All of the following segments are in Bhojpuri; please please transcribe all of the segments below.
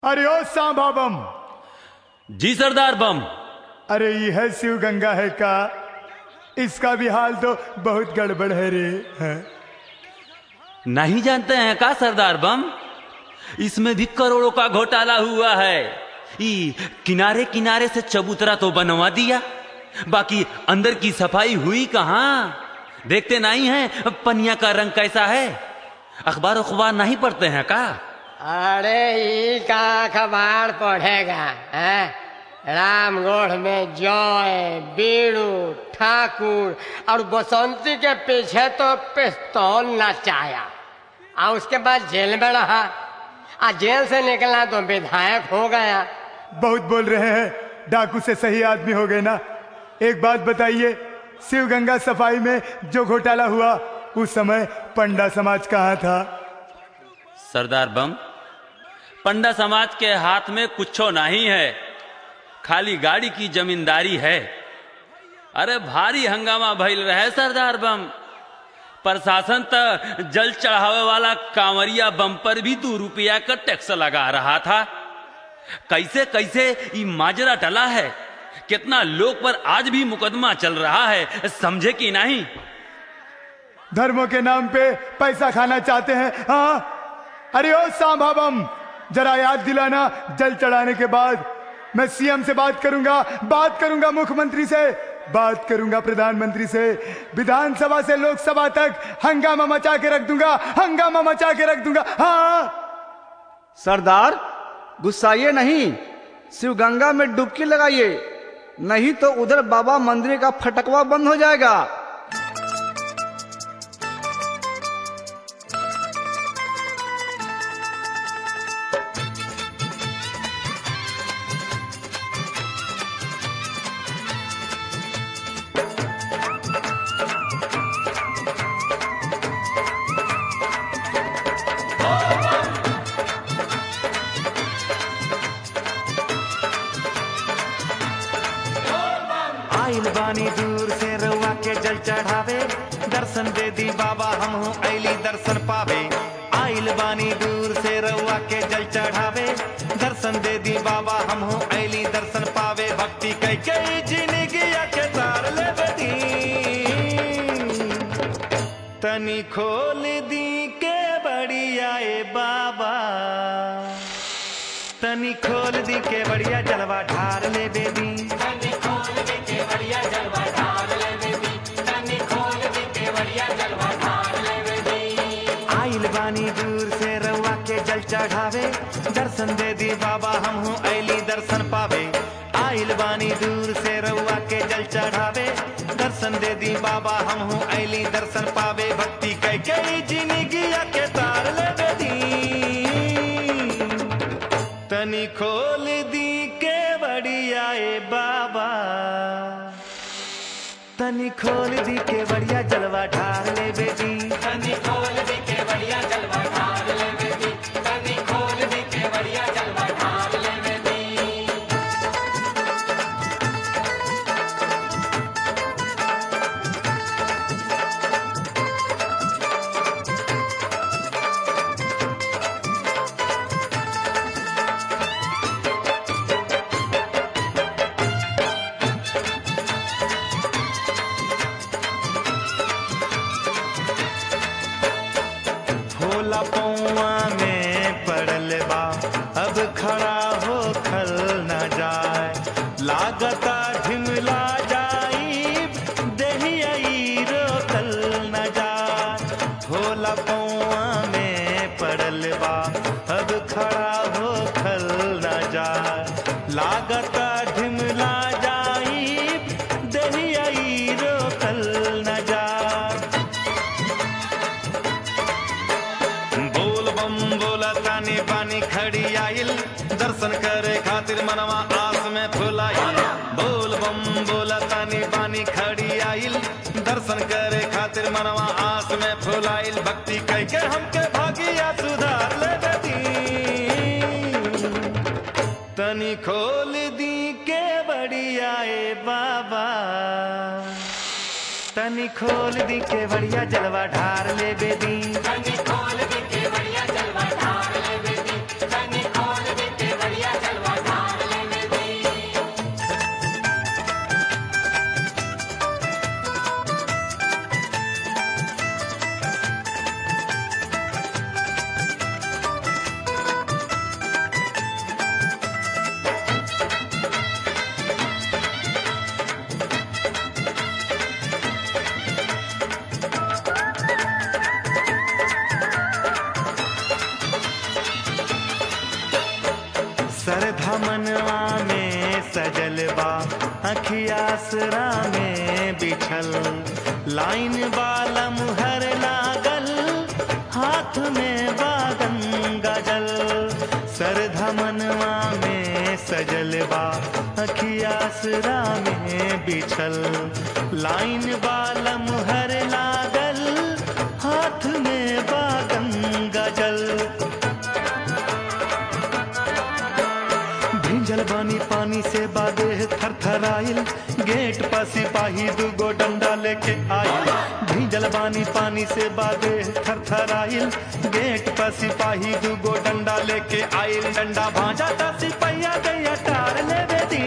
अरे ओ सांभा बम। जी सरदार बम। अरे ये है शिव गंगा है का, इसका भी हाल तो बहुत गड़बड़ है रे। है? नहीं जानते हैं का सरदार बम? इसमें भी करोड़ों का घोटाला हुआ है। किनारे किनारे से चबूतरा तो बनवा दिया, बाकी अंदर की सफाई हुई कहां? देखते नहीं हैं पनिया का रंग कैसा है? अखबार नहीं पढ़ते हैं का? अरे ये का अखबार पढ़ेगा है? रामगढ़ में जय, बीड़ू, ठाकुर और बसंती के पीछे तो पिस्तौल नचाया और उसके बाद जेल में रहा। जेल से निकला तो विधायक हो गया। बहुत बोल रहे हैं, डाकू से सही आदमी हो गए ना। एक बात बताइए, शिव गंगा सफाई में जो घोटाला हुआ उस समय पंडा समाज कहाँ था? सरदार बम, पंडा समाज के हाथ में कुछ नहीं है, खाली गाड़ी की जमींदारी है। अरे भारी हंगामा भइल रहे सरदार बम। प्रशासन तो जल चढ़ावे वाला कांवरिया बम पर भी 2 रुपया का टैक्स लगा रहा था। कैसे कैसे ये माजरा टला है, कितना लोग पर आज भी मुकदमा चल रहा है, समझे कि नहीं? धर्मों के नाम पे पैसा खाना चाहते हैं। हाँ, अरे ओ सांभा बम, जरा याद दिलाना, जल चढ़ाने के बाद मैं सीएम से बात करूंगा मुख्यमंत्री से, बात करूंगा प्रधानमंत्री से, विधानसभा से लोकसभा तक हंगामा मचा के रख दूंगा। हाँ सरदार, गुस्साइए नहीं, शिव गंगा में डुबकी लगाइए, नहीं तो उधर बाबा मंदिर का फटकवा बंद हो जाएगा। आइल बानी दूर से रउआ के जल चढ़ावे, दर्शन दे दी बाबा हमहू ऐली दर्शन पावे। आइल बानी दूर से रउआ के जल चढ़ावे, दर्शन दे दी बाबा हमहू ऐली दर्शन पावे। भक्ति कई कई जिंदगी के तार ले बदी, तनी खोल दी के बढ़िया ए बाबा, तनी खोल दी के बढ़िया जलवा ढार ले बेदी। आइल बानी दूर से रउआ के जल चढ़ावे, दर्शन दे दी बाबा हमहू ऐली दर्शन पावे। आइल बानी दूर से रउआ के जल चढ़ावे, दर्शन दे दी बाबा हमहू ऐली दर्शन पावे। भक्ति कई कई जिंदगी के तार ले बेदी, तनी खोल दी के बढ़िया ए बाबा, तनी खोल दी के बढ़िया जलवा ढार ले बेदी। तनी खोल दी के बढ़िया जलवा ढार ले बेदी, तनी खोल दी के बढ़िया जलवा ढार ले बेदी। भोला पौआ में पड़ल बा, अब खड़ा हो खल न जाए, लागता ढिमला जाई देहिया रोकल न जाए। भोला पौआ में पड़ल बा, अब खड़ा हो खल न जाए, लागता ढिमला जाई देहिया रोकल न जाए। बोल बम बोला तानी बानी खड़ी आइल, दर्शन करे खातिर मनवा आस में फुलाइल। बोल बम बोला तानी बानी खड़ी आइल, दर्शन करे खातिर मनवा आस में फुलाइल। भक्ति कई के हमके भागिया सुधार ले बेदी, तनी खोल दी के बढ़िया ए बाबा, तनी खोल दी के बढ़िया जलवा ढार ले बेदी। तनी खोल दी के बढ़िया जलवा ढार ले बेदी, तनी खोल दी के सरधा मनवा में सजल बा अखियासरा में बिछल लाइन बाला मुहर लागल हाथ में बागन गजल सरधा मनवा में सजल बा अखियासरा में बिछल लाइन बाला मुहर लागल हाथ में बागन गजल भींजल बानी पानी से बादे थरथराइल गेट पर सिपाही दुगो डंडा लेके आइल भींजल बानी पानी से बादे थरथराइल गेट पर सिपाही दुगो डंडा लेके आइल डंडा भांजा था सिपहिया गैया टार लेवे दी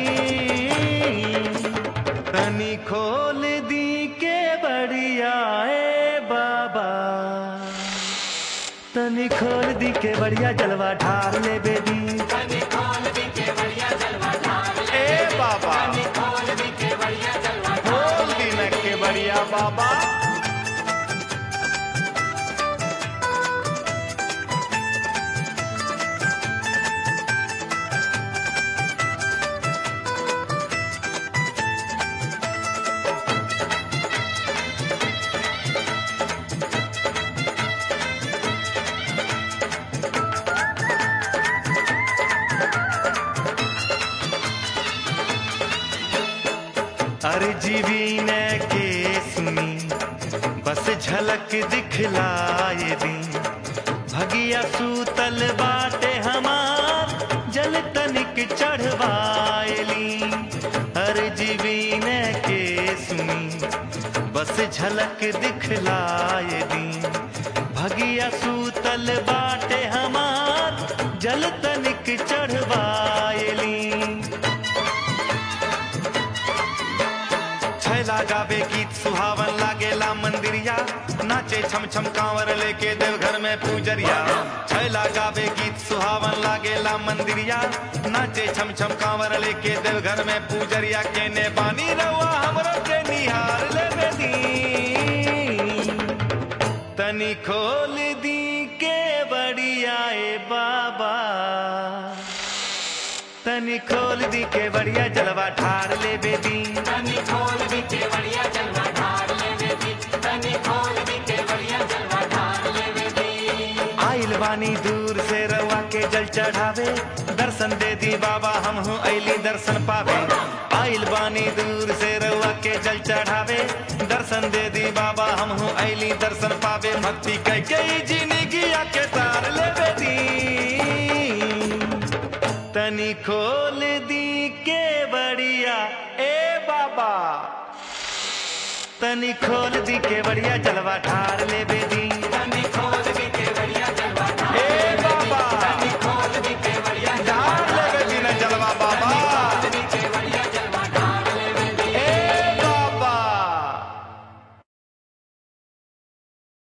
तनी खोल दी के बढ़िया ए बाबा तनी खोल दी के बढ़िया जलवा ढार लेवे दी ए बाबा खोल दी न के बढ़िया बाबा अर्जी ने के सुनी बस झलक दिखलाए दी भगिया सूतल बाटे हमार जल तनिक चढ़वाएली अर्जी ने के सुनी बस झलक दिखलाए दी भगिया सूतल बाटे हमार जल तनिक चढ़वाएली गावे गीत सुहावन लागेला मंदिरिया नाचे छम छम कांवर लेके देवघर में पूजरिया छैला गावे गीत सुहावन लागेला मंदिरिया नाचे छम छम कांवर लेके देवघर में पूजरिया केने बानी रवा हमरो के निहार लेवे दी तनी खोल दी के बढ़िया ए बाबा तनी खोल दी के बढ़िया जलवा ठार लेवे दी तनी खोल दी के बढ़िया जलवा ठार लेवे दी तनी खोल दी के बढ़िया जलवा ठार लेवे दी आइल बानी दूर से रवा के जल चढ़ावे दर्शन दे दी बाबा हम हूँ ऐली दर्शन पावे आइल बानी दूर से रवा के जल चढ़ावे दर्शन दे दी बाबा हम हूँ ऐली दर्शन पावे भक्ति कह के जिंदगी आके तार लेवे दी तनी खोल दी के बढ़िया ए बाबा तनी खोल दी के बढ़िया जलवा ठार लेवे दी